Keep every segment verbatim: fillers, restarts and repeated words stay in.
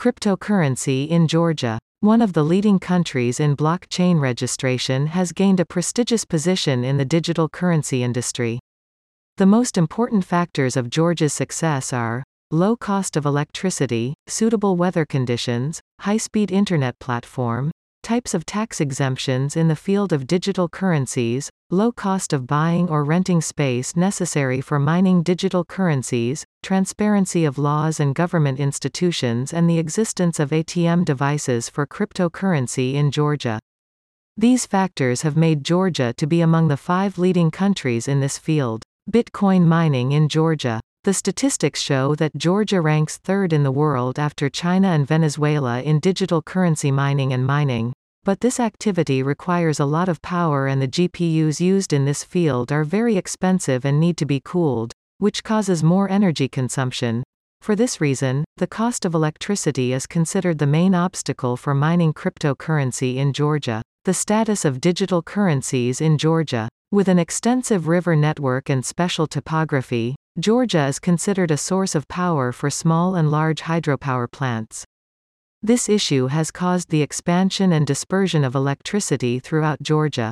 Cryptocurrency in Georgia. One of the leading countries in blockchain registration has gained a prestigious position in the digital currency industry. The most important factors of Georgia's success are low cost of electricity, suitable weather conditions, high-speed internet platform, types of tax exemptions in the field of digital currencies, low cost of buying or renting space necessary for mining digital currencies, transparency of laws and government institutions, and the existence of A T M devices for cryptocurrency in Georgia. These factors have made Georgia to be among the five leading countries in this field. Bitcoin mining in Georgia. The statistics show that Georgia ranks third in the world after China and Venezuela in digital currency mining and mining, but this activity requires a lot of power and the G P Us used in this field are very expensive and need to be cooled, which causes more energy consumption. For this reason, the cost of electricity is considered the main obstacle for mining cryptocurrency in Georgia. The status of digital currencies in Georgia. With an extensive river network and special topography, Georgia is considered a source of power for small and large hydropower plants. This issue has caused the expansion and dispersion of electricity throughout Georgia.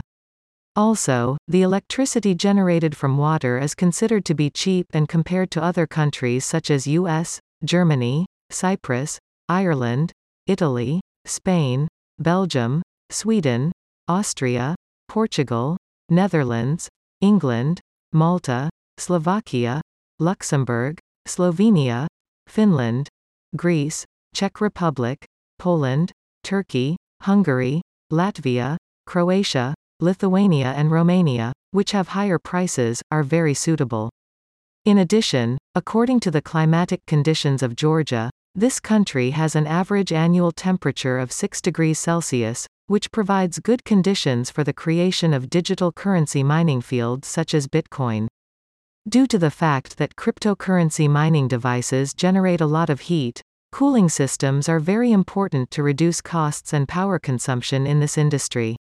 Also, the electricity generated from water is considered to be cheap and compared to other countries such as U S, Germany, Cyprus, Ireland, Italy, Spain, Belgium, Sweden, Austria, Portugal, Netherlands, England, Malta, Slovakia, Luxembourg, Slovenia, Finland, Greece, Czech Republic, Poland, Turkey, Hungary, Latvia, Croatia, Lithuania and Romania, which have higher prices, are very suitable. In addition, according to the climatic conditions of Georgia, this country has an average annual temperature of six degrees Celsius, which provides good conditions for the creation of digital currency mining fields such as Bitcoin. Due to the fact that cryptocurrency mining devices generate a lot of heat, cooling systems are very important to reduce costs and power consumption in this industry.